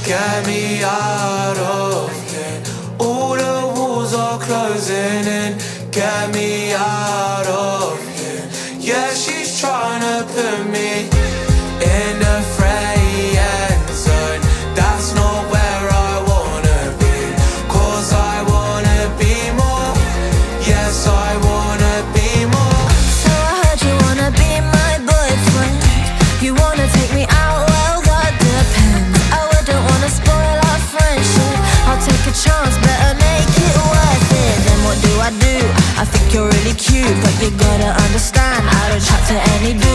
get me out of here. All the walls are closing in, get me out of here. Yeah, she's trying to put me in the friend zone. That's not where I wanna be, 'cause I wanna be more. Yes, I wanna be more. So I heard you wanna be my boyfriend. You wanna take me out, well that depends. I wouldn't wanna spoil our friendship. I'll take a chance, better make it worth it. Then what do? I think you're really cute, but you gotta understand I don't chat to any dude.